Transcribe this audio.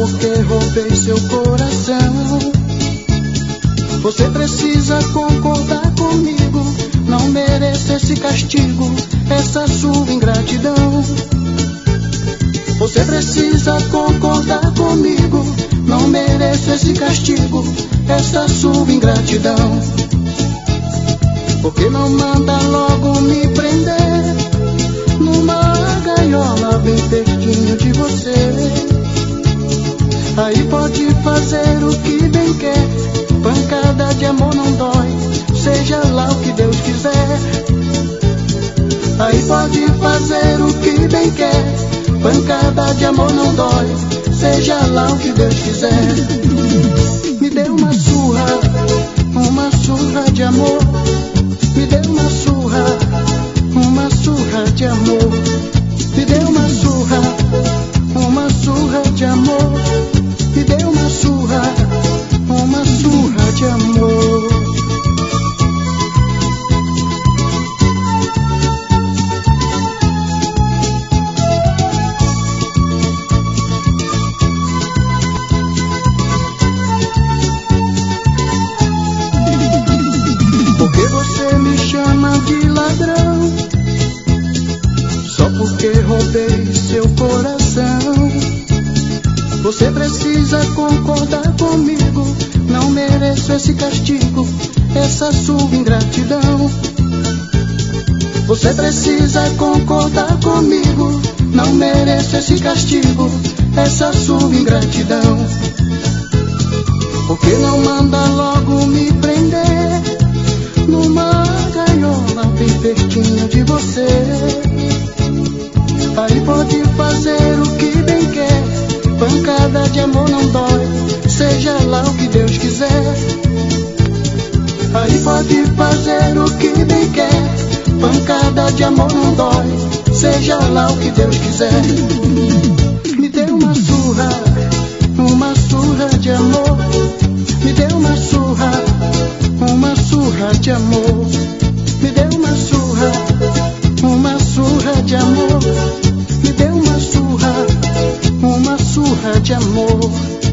porque roubei seu coração. Você precisa concordar comigo, não mereço esse castigo, essa sua ingratidão. Você precisa concordar comigo, não mereço esse castigo, essa sua ingratidão. Porque não manda logo me prender numa gaiola bem pertinho de você? Aí pode fazer o que bem quer, pancada de amor não dói, seja lá o que Deus quiser. Aí pode fazer o que bem quer, pancada de amor não dói, seja lá o que Deus quiser. Me dê uma surra de amor. Me dê uma surra de amor. Me dê uma surra de amor. Me dê uma surra de amor. Porque você me chama de ladrão, só porque roubei seu coração. Você precisa concordar comigo, não mereço esse castigo, essa sua ingratidão. Você precisa concordar comigo, não mereço esse castigo, essa sua ingratidão. Porque não manda logo me prender numa gaiola bem pertinho de você? Aí pode fazer o que bem quer, pancada de amor não dói, seja lá o que Deus quiser. Aí pode fazer o que bem quer, pancada de amor não dói, seja lá o que Deus quiser. Me dê uma surra de amor. Me dê uma surra de amor. Me dê uma surra de amor. Me dê uma surra de amor.